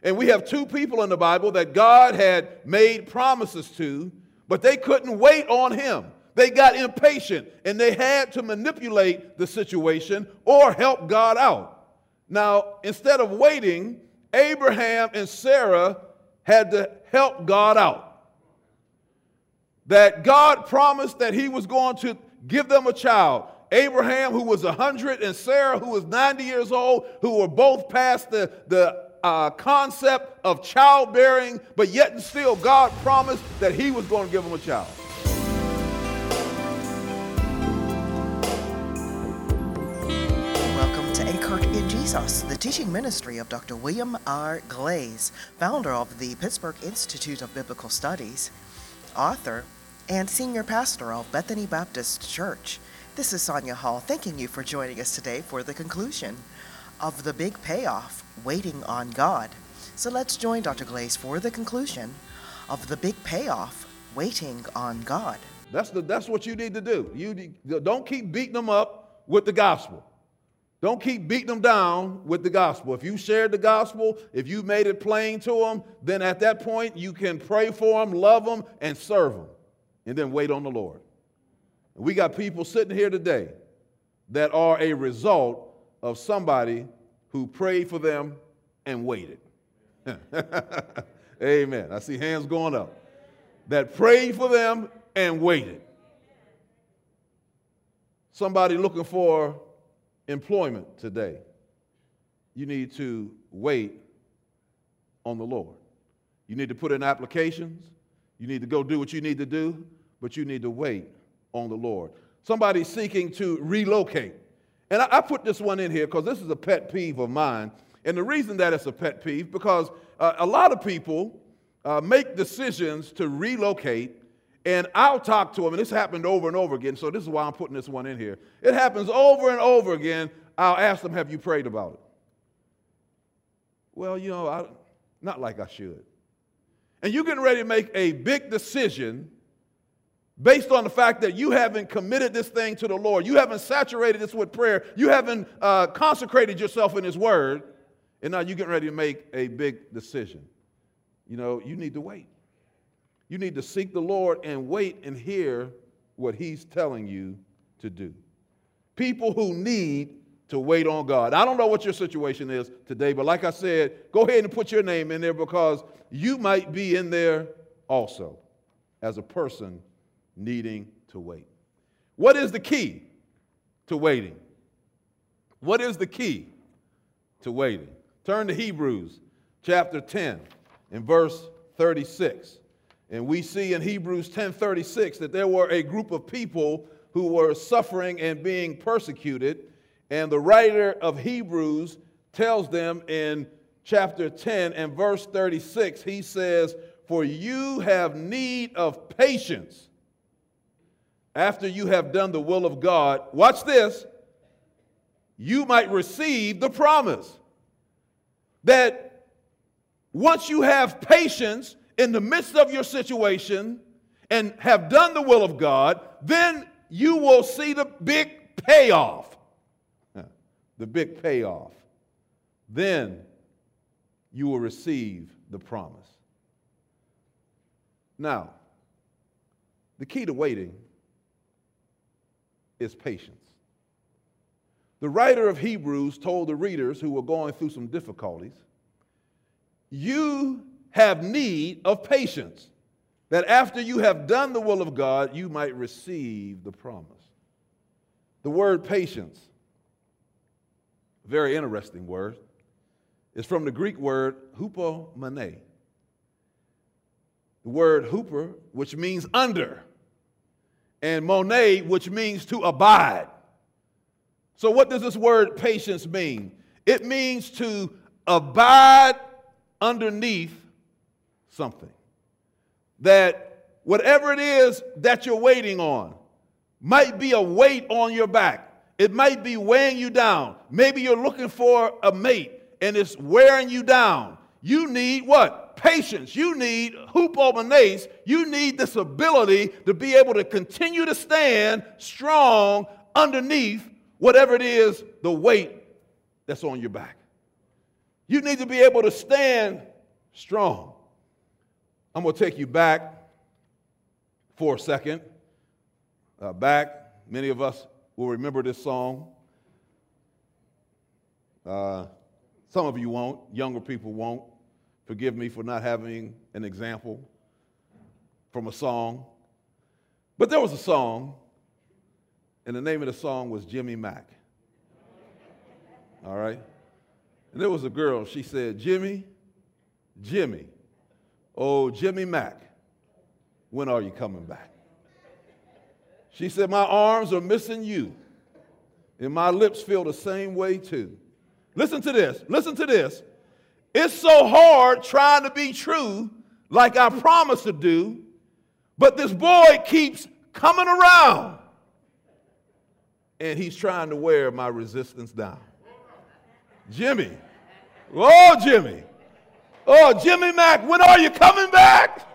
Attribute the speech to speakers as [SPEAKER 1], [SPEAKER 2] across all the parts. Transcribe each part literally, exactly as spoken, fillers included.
[SPEAKER 1] And we have two people in the Bible that God had made promises to, but they couldn't wait on him. They got impatient, and they had to manipulate the situation or help God out. Now, instead of waiting, Abraham and Sarah had to help God out. That God promised that he was going to give them a child. Abraham, who was one hundred, and Sarah, who was ninety years old, who were both past the, the uh, concept of childbearing, but yet and still God promised that he was going to give them a child.
[SPEAKER 2] In Jesus, the teaching ministry of Doctor William R. Glaze, founder of the Pittsburgh Institute of Biblical Studies, author, and senior pastor of Bethany Baptist Church. This is Sonia Hall, thanking you for joining us today for the conclusion of The Big Payoff, Waiting on God. So let's join Doctor Glaze for the conclusion of The Big Payoff, Waiting on God.
[SPEAKER 1] That's, the, that's what you need to do. You don't keep beating them up with the gospel. Don't keep beating them down with the gospel. If you shared the gospel, if you made it plain to them, then at that point you can pray for them, love them, and serve them, and then wait on the Lord. We got people sitting here today that are a result of somebody who prayed for them and waited. Amen. I see hands going up. That prayed for them and waited. Somebody looking for employment today, you need to wait on the Lord. You need to put in applications. You need to go do what you need to do, but you need to wait on the Lord. Somebody seeking to relocate. And I, I put this one in here because this is a pet peeve of mine. And the reason that it's a pet peeve, because uh, a lot of people uh, make decisions to relocate. And I'll talk to them, and this happened over and over again, so this is why I'm putting this one in here. It happens over and over again. I'll ask them, have you prayed about it? Well, you know, I, not like I should. And you're getting ready to make a big decision based on the fact that you haven't committed this thing to the Lord. You haven't saturated this with prayer. You haven't uh, consecrated yourself in His Word. And now you're getting ready to make a big decision. You know, you need to wait. You need to seek the Lord and wait and hear what He's telling you to do. People who need to wait on God. I don't know what your situation is today, but like I said, go ahead and put your name in there because you might be in there also as a person needing to wait. What is the key to waiting? What is the key to waiting? Turn to Hebrews chapter ten and verse thirty-six. And we see in Hebrews ten thirty-six that there were a group of people who were suffering and being persecuted. And the writer of Hebrews tells them in chapter ten and verse thirty-six, he says, "For you have need of patience after you have done the will of God." Watch this. You might receive the promise. That once you have patience in the midst of your situation and have done the will of God, then you will see the big payoff. The big payoff. Then you will receive the promise. Now, the key to waiting is patience. The writer of Hebrews told the readers who were going through some difficulties, you have need of patience, that after you have done the will of God, you might receive the promise. The word patience, very interesting word, is from the Greek word hupomone. The word huper, which means under, and mone, which means to abide. So what does this word patience mean? It means to abide underneath something. That whatever it is that you're waiting on might be a weight on your back. It might be weighing you down. Maybe you're looking for a mate and it's wearing you down. You need what? Patience. You need hupomones. You need this ability to be able to continue to stand strong underneath whatever it is, the weight that's on your back. You need to be able to stand strong. I'm going to take you back for a second. Uh, back, many of us will remember this song. Uh, some of you won't. Younger people won't. Forgive me for not having an example from a song. But there was a song, and the name of the song was Jimmy Mack. All right? And there was a girl, she said, Jimmy, Jimmy, oh, Jimmy Mack, when are you coming back? She said, my arms are missing you, and my lips feel the same way too. Listen to this, listen to this. It's so hard trying to be true like I promised to do, but this boy keeps coming around, and he's trying to wear my resistance down. Jimmy, oh, Jimmy, oh, Jimmy Mack, when are you coming back?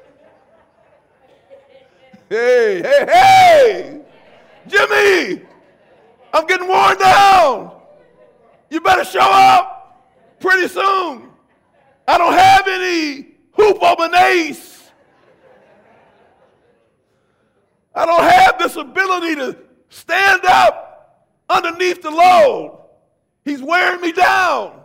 [SPEAKER 1] Hey, hey, hey, Jimmy, I'm getting worn down. You better show up pretty soon. I don't have any hoopomanase. I don't have this ability to stand up underneath the load. He's wearing me down.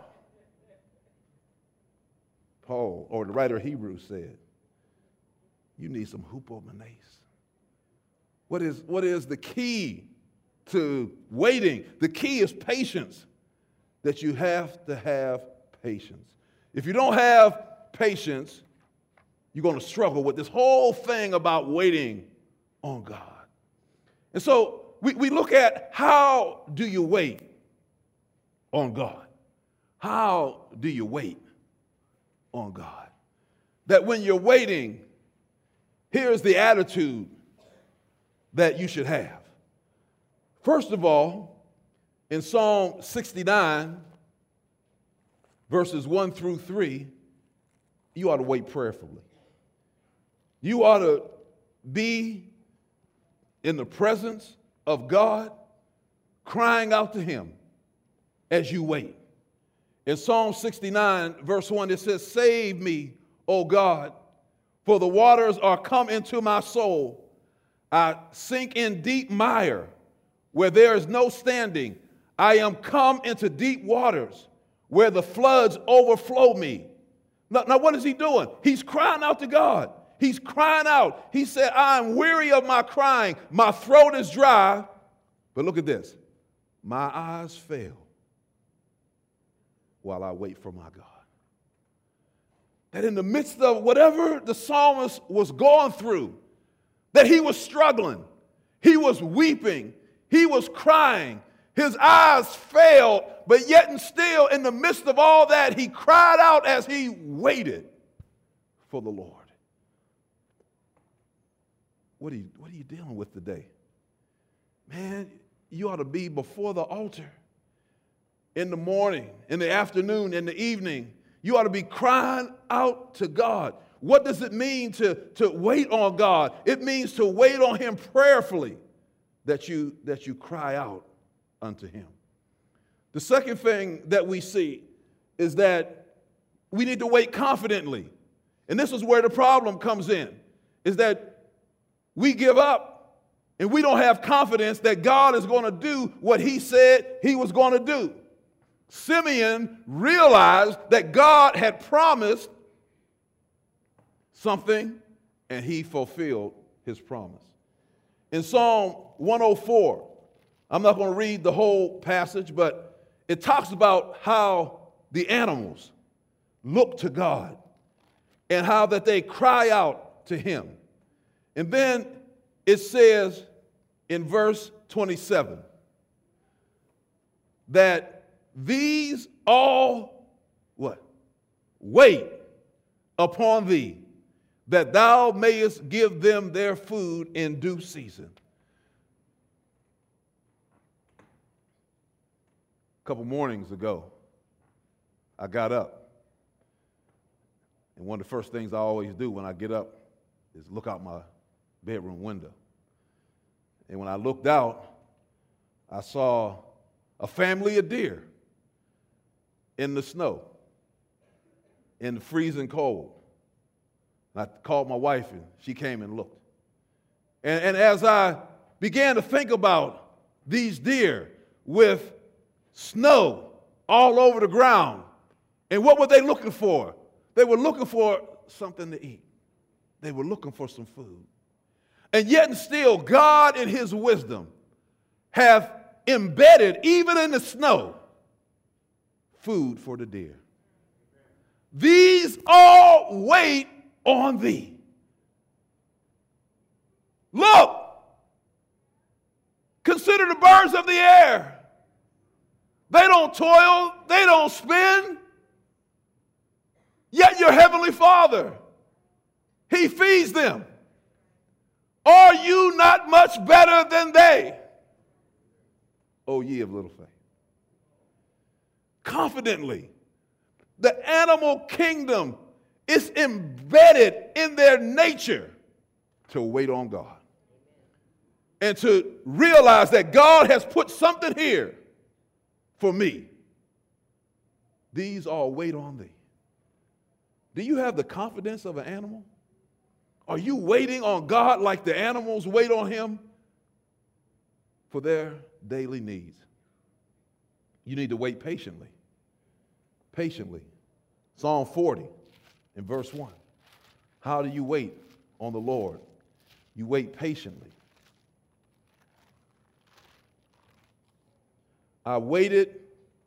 [SPEAKER 1] Paul, or the writer of Hebrews, said, you need some hoopomanase. What is, what is the key to waiting? The key is patience, that you have to have patience. If you don't have patience, you're going to struggle with this whole thing about waiting on God. And so we, we look at, how do you wait on God? How do you wait on God? That when you're waiting, here's the attitude that you should have. First of all, in Psalm sixty-nine, verses one through three, you ought to wait prayerfully. You ought to be in the presence of God, crying out to him as you wait. In Psalm sixty-nine, verse one, it says, save me, O God, for the waters are come into my soul. I sink in deep mire where there is no standing. I am come into deep waters where the floods overflow me. Now, now what is he doing? He's crying out to God. He's crying out. He said, I am weary of my crying. My throat is dry. But look at this. My eyes fail while I wait for my God. That in the midst of whatever the psalmist was going through, that he was struggling, he was weeping, he was crying, his eyes failed, but yet and still in the midst of all that, he cried out as he waited for the Lord. What are you, what are you dealing with today? Man, you ought to be before the altar in the morning, in the afternoon, in the evening. You ought to be crying out to God. What does it mean to, to wait on God? It means to wait on him prayerfully, that you, that you cry out unto him. The second thing that we see is that we need to wait confidently. And this is where the problem comes in, is that we give up and we don't have confidence that God is going to do what he said he was going to do. Simeon realized that God had promised something, and he fulfilled his promise. In Psalm one oh four, I'm not going to read the whole passage, but it talks about how the animals look to God and how that they cry out to him. And then it says in verse twenty-seven that these all, what? Wait upon thee, that thou mayest give them their food in due season. A couple mornings ago, I got up. And one of the first things I always do when I get up is look out my bedroom window. And when I looked out, I saw a family of deer in the snow. in the freezing cold. I called my wife, and she came and looked. And, and as I began to think about these deer with snow all over the ground, and what were they looking for? They were looking for something to eat. They were looking for some food. And yet and still, God in his wisdom have embedded, even in the snow, food for the deer. These all wait on thee. Look, consider the birds of the air. They don't toil, they don't spin. Yet your heavenly Father, he feeds them. Are you not much better than they? O ye of little faith. Confidently, the animal kingdom is embedded in their nature to wait on God and to realize that God has put something here for me. These all wait on thee. Do you have the confidence of an animal? Are you waiting on God like the animals wait on him for their daily needs? You need to wait patiently. Patiently. Psalm forty in verse one. How do you wait on the Lord? You wait patiently. I waited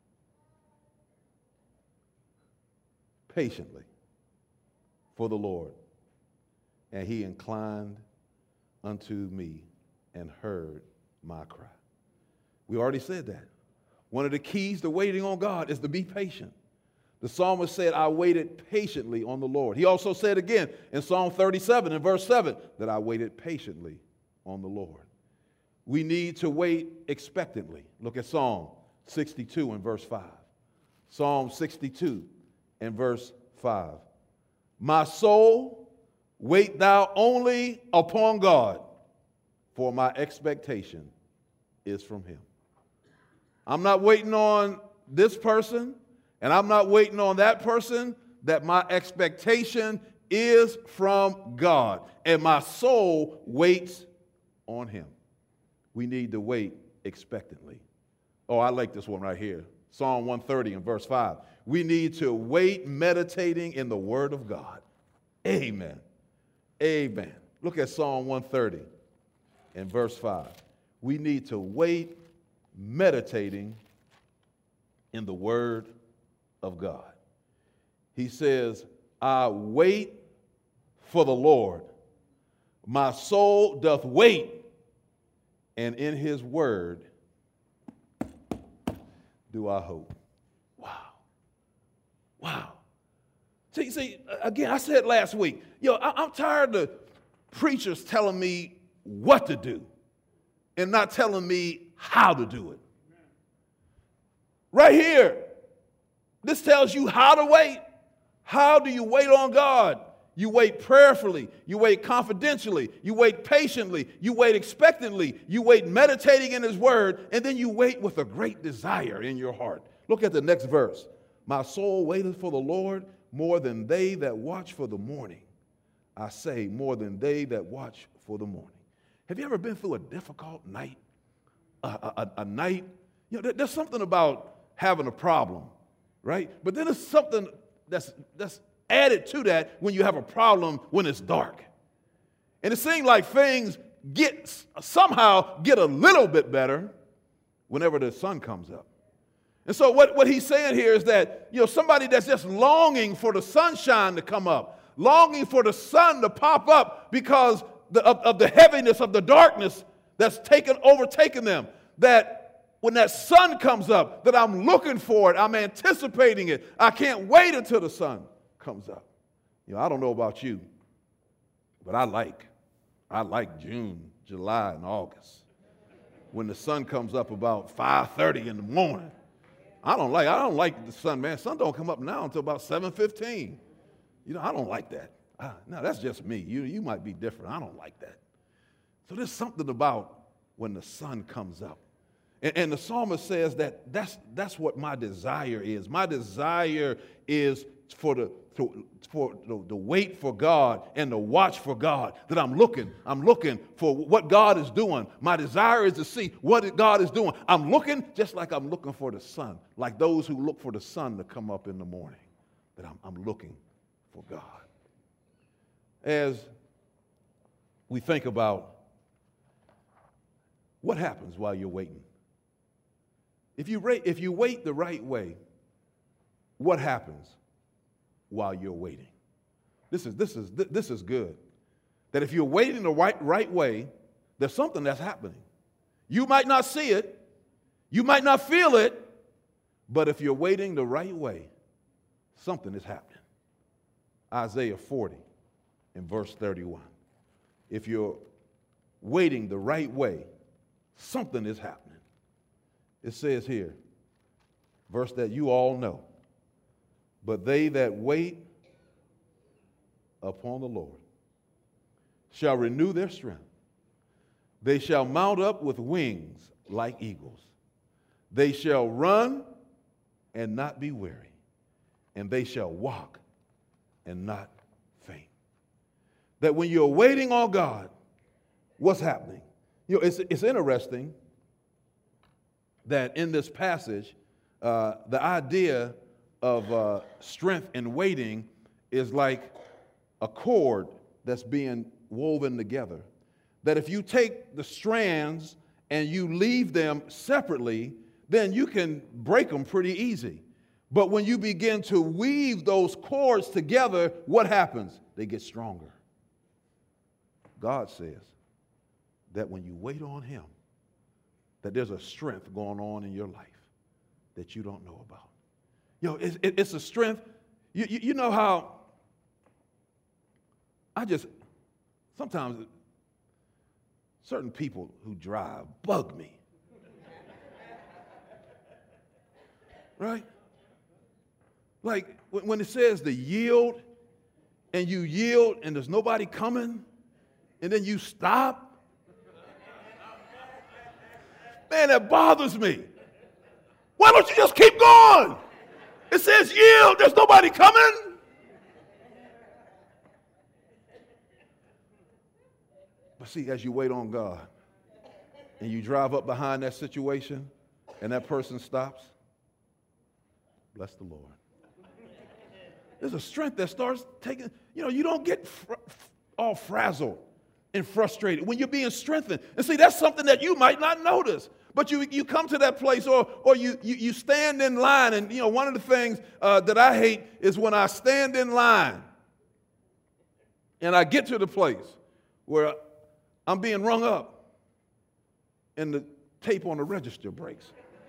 [SPEAKER 1] patiently for the Lord, and he inclined unto me and heard my cry. We already said that. One of the keys to waiting on God is to be patient. The psalmist said, I waited patiently on the Lord. He also said again in Psalm thirty-seven in verse seven that I waited patiently on the Lord. We need to wait expectantly. Look at Psalm sixty-two and verse five. Psalm sixty-two and verse five. My soul, wait thou only upon God, for my expectation is from him. I'm not waiting on this person, and I'm not waiting on that person, that my expectation is from God, and my soul waits on him. We need to wait expectantly. Oh, I like this one right here. Psalm one thirty and verse five. We need to wait meditating in the word of God. Amen. Amen. Look at Psalm one thirty and verse five. We need to wait meditating in the word of God. He says, I wait for the Lord. My soul doth wait, and in his word do I hope. Wow. Wow. See, see, again, I said last week, yo, I, I'm tired of preachers telling me what to do and not telling me how to do it. Right here, this tells you how to wait. How do you wait on God? You wait prayerfully. You wait confidentially. You wait patiently. You wait expectantly. You wait meditating in his word, and then you wait with a great desire in your heart. Look at the next verse. My soul waiteth for the Lord more than they that watch for the morning. I say, more than they that watch for the morning. Have you ever been through a difficult night? A, a, a night, you know, there, there's something about having a problem, right? But then there's something that's that's added to that when you have a problem when it's dark. And it seems like things get somehow get a little bit better whenever the sun comes up. And so what, what he's saying here is that, you know, somebody that's just longing for the sunshine to come up, longing for the sun to pop up because the, of, of the heaviness of the darkness that's taken overtaken them, that when that sun comes up, that I'm looking for it, I'm anticipating it. I can't wait until the sun comes up. You know, I don't know about you, but I like, I like June, July, and August. When the sun comes up about five thirty in the morning. I don't like, I don't like the sun, man. Sun don't come up now until about seven fifteen. You know, I don't like that. I, no, that's just me. You, you might be different. I don't like that. So there's something about when the sun comes up. And, and the psalmist says that that's, that's what my desire is. My desire is for the to, for the, the wait for God and the watch for God, that I'm looking, I'm looking for what God is doing. My desire is to see what God is doing. I'm looking just like I'm looking for the sun, like those who look for the sun to come up in the morning, that I'm, I'm looking for God. As we think about what happens while you're waiting. If you, rate, if you wait the right way, what happens while you're waiting? This is, this is, this is good. That if you're waiting the right, right way, there's something that's happening. You might not see it. You might not feel it. But if you're waiting the right way, something is happening. Isaiah forty in verse thirty-one. If you're waiting the right way, something is happening. It says here, verse that you all know, but they that wait upon the Lord shall renew their strength. They shall mount up with wings like eagles. They shall run and not be weary, and they shall walk and not faint. That when you're waiting on God, what's happening? You know, it's, it's interesting that in this passage, uh, the idea of uh, strength and waiting is like a cord that's being woven together. That if you take the strands and you leave them separately, then you can break them pretty easy. But when you begin to weave those cords together, what happens? They get stronger. God says that when you wait on him, that there's a strength going on in your life that you don't know about. You know, it's, it's a strength. You, you, you know how I just, sometimes certain people who drive bug me. Right? Like when it says to yield, and you yield and there's nobody coming, and then you stop. Man, that bothers me. Why don't you just keep going? It says yield, there's nobody coming. But see, as you wait on God and you drive up behind that situation and that person stops, bless the Lord. There's a strength that starts taking, you know, you don't get fr- all frazzled and frustrated when you're being strengthened. And see, that's something that you might not notice. But you, you come to that place, or, or you, you, you stand in line. And, you know, one of the things uh, that I hate is when I stand in line and I get to the place where I'm being rung up and the tape on the register breaks.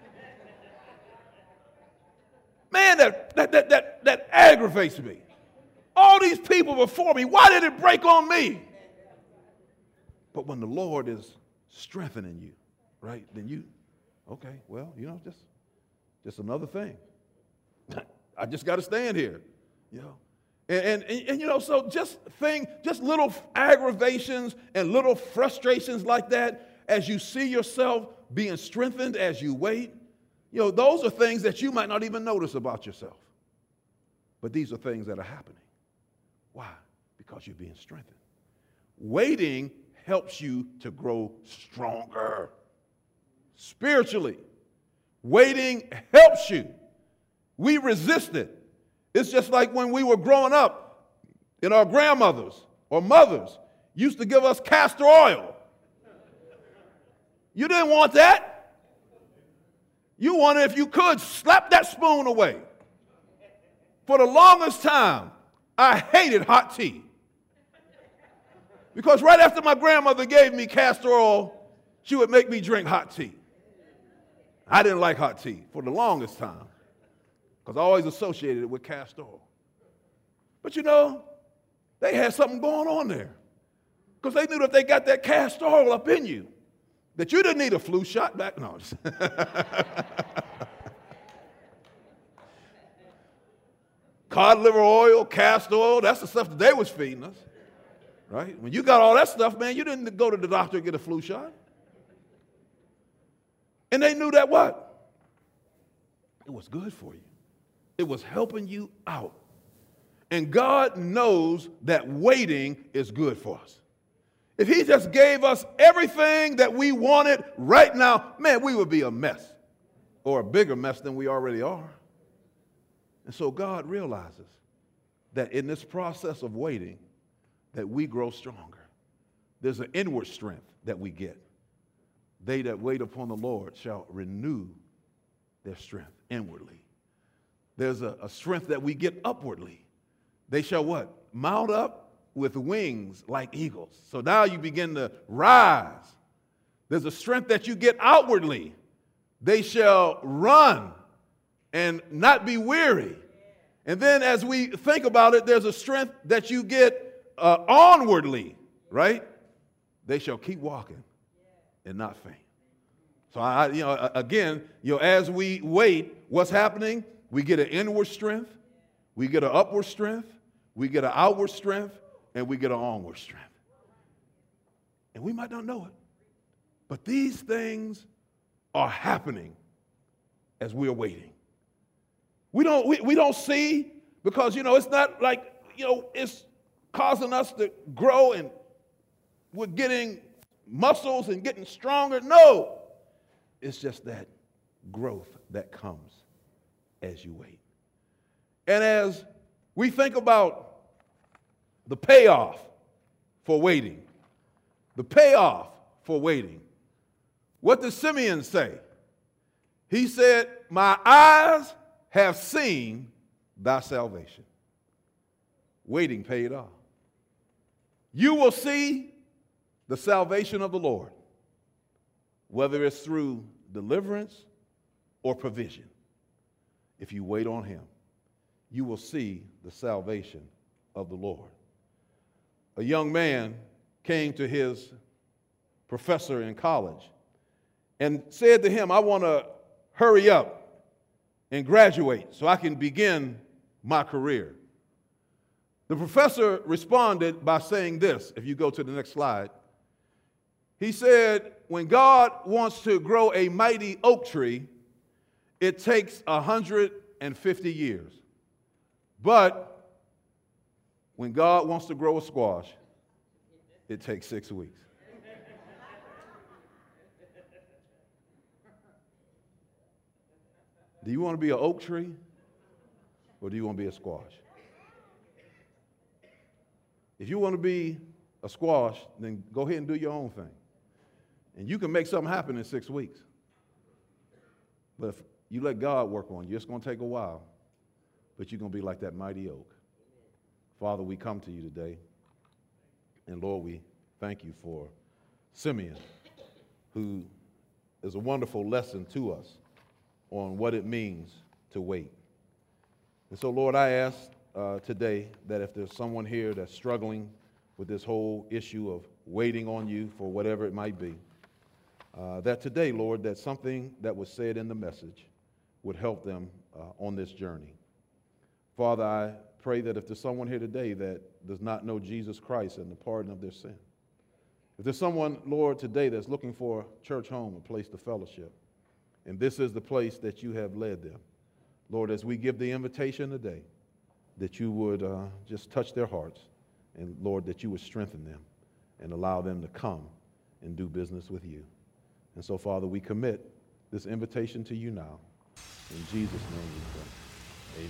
[SPEAKER 1] Man, that, that, that, that, that aggravates me. All these people before me, why did it break on me? But when the Lord is strengthening you, right, then you, okay, well, you know, just, just another thing. I just got to stand here, you know. And, and, and, and, you know, so just thing, just little aggravations and little frustrations like that, as you see yourself being strengthened as you wait, you know, those are things that you might not even notice about yourself. But these are things that are happening. Why? Because you're being strengthened. Waiting helps you to grow stronger spiritually. Waiting helps you. We resist it. It's just like when we were growing up, and our grandmothers or mothers used to give us castor oil. You didn't want that. You wanted, if you could, slap that spoon away. For the longest time, I hated hot tea. Because right after my grandmother gave me castor oil, she would make me drink hot tea. I didn't like hot tea for the longest time, because I always associated it with castor oil. But you know, they had something going on there. Because they knew that if they got that castor oil up in you, that you didn't need a flu shot back. No. Cod liver oil, castor oil, that's the stuff that they was feeding us. Right? When you got all that stuff, man, you didn't go to the doctor and get a flu shot. And they knew that what? It was good for you. It was helping you out And God knows that waiting is good for us. If he just gave us everything that we wanted right now, man, we would be a mess, or a bigger mess than we already are. And so God realizes that in this process of waiting, that we grow stronger. There's an inward strength that we get. They that wait upon the Lord shall renew their strength inwardly. There's a, a strength that we get upwardly. They shall what? Mount up with wings like eagles. So now you begin to rise. There's a strength that you get outwardly. They shall run and not be weary. And then as we think about it, there's a strength that you get uh, onwardly, right? They shall keep walking and not faint. So I, you know, again, you know, as we wait, what's happening? We get an inward strength, we get an upward strength, we get an outward strength, and we get an onward strength. And we might not know it, but these things are happening as we're waiting. We don't, we, we don't see, because, you know, it's not like, you know, it's causing us to grow and we're getting muscles and getting stronger. No, it's just that growth that comes as you wait. And as we think about the payoff for waiting, the payoff for waiting, what did Simeon say? He said, my eyes have seen thy salvation. Waiting paid off. You will see the salvation of the Lord, whether it's through deliverance or provision. If you wait on him, you will see the salvation of the Lord. A young man came to his professor in college and said to him, I want to hurry up and graduate so I can begin my career. The professor responded by saying this, if you go to the next slide. He said, when God wants to grow a mighty oak tree, it takes one hundred fifty years. But when God wants to grow a squash, it takes six weeks. Do you want to be an oak tree, or do you want to be a squash? If you want to be a squash, then go ahead and do your own thing. And you can make something happen in six weeks. But if you let God work on you, it's going to take a while, but you're going to be like that mighty oak. Father, we come to you today, and Lord, we thank you for Simeon, who is a wonderful lesson to us on what it means to wait. And so, Lord, I ask uh, today that if there's someone here that's struggling with this whole issue of waiting on you for whatever it might be, uh, that today, Lord, that something that was said in the message would help them uh, on this journey. Father, I pray that if there's someone here today that does not know Jesus Christ and the pardon of their sin, if there's someone, Lord, today that's looking for a church home, a place to fellowship, and this is the place that you have led them, Lord, as we give the invitation today, that you would uh, just touch their hearts, and Lord, that you would strengthen them and allow them to come and do business with you. And so, Father, we commit this invitation to you now. In Jesus' name we pray.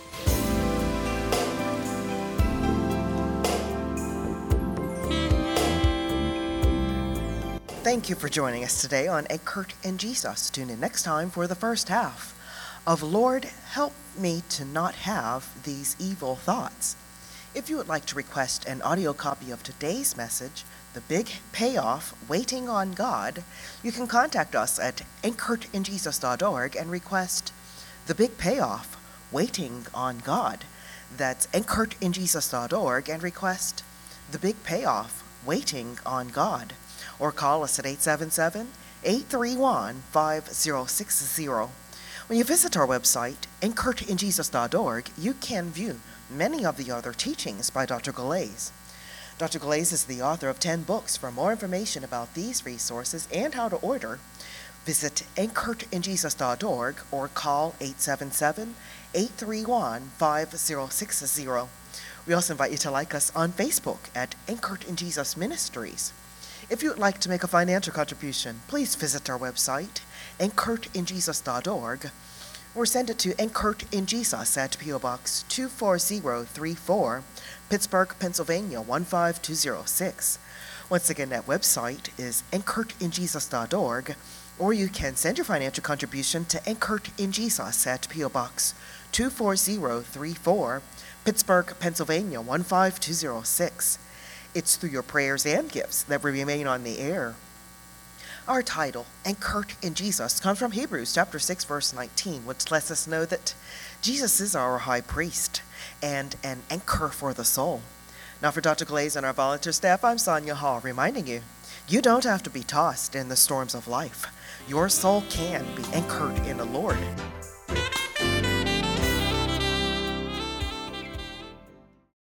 [SPEAKER 1] Amen.
[SPEAKER 2] Thank you for joining us today on Eckert and Jesus. Tune in next time for the first half of Lord, Help Me to Not Have These Evil Thoughts. If you would like to request an audio copy of today's message, The Big Payoff, Waiting on God, you can contact us at eckert and jesus dot org and request The Big Payoff, Waiting on God. That's eckert and jesus dot org and request The Big Payoff, Waiting on God. Or call us at eight seven seven, eight three one, five zero six zero. When you visit our website, eckert and jesus dot org, you can view many of the other teachings by Doctor Galais. Doctor Galais is the author of ten books. For more information about these resources and how to order, visit eckert and jesus dot org or call eight seven seven, eight three one, five zero six zero. We also invite you to like us on Facebook at Anchored in Jesus Ministries. If you would like to make a financial contribution, please visit our website, anchored in jesus dot org, or send it to Anchored in Jesus at P O Box two four zero three four, Pittsburgh, Pennsylvania one five two zero six. Once again, that website is anchored in jesus dot org, or you can send your financial contribution to Anchored in Jesus at P O Box two four zero three four, Pittsburgh, Pennsylvania one five two zero six. It's through your prayers and gifts that we remain on the air. Our title, Anchored in Jesus, comes from Hebrews chapter six, verse nineteen, which lets us know that Jesus is our high priest and an anchor for the soul. Now for Doctor Glaze and our volunteer staff, I'm Sonia Hall, reminding you, you don't have to be tossed in the storms of life. Your soul can be anchored in the Lord.